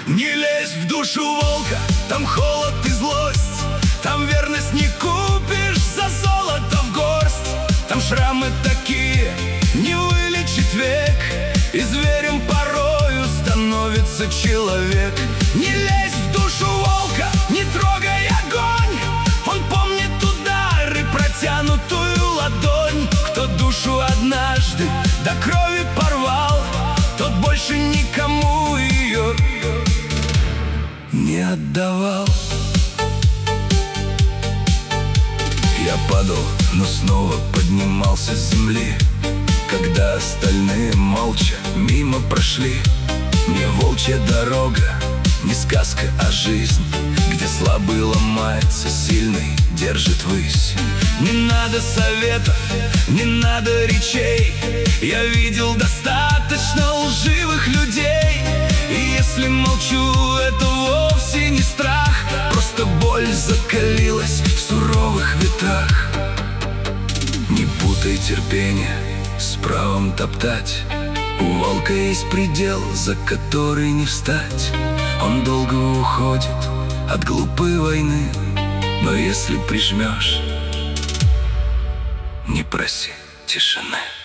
Не лезь в душу волка, там холод и злость. Там верность не купишь за золото в горсть. Там шрамы такие, не вылечить век. И зверем порою становится человек. Не лезь в душу волка, не трогай огонь. Он помнит удары, протянутую ладонь. Кто душу однажды до крови порвал, тот больше никому ее не отдавал. Я падал, но снова поднимался с земли, когда остальные молча мимо прошли. Не волчья дорога, не сказка, а жизнь, где слабый ломается, сильный держит высь. Не надо советов, не надо речей. Я видел достаточно лживых людей. И если молчу, это вовсе не страх. Просто боль закалилась в суровых ветрах. Не путай терпение с правом топтать. У волка есть предел, за который не встать. Он долго уходит от глупой войны, но если прижмешь, не проси тишины.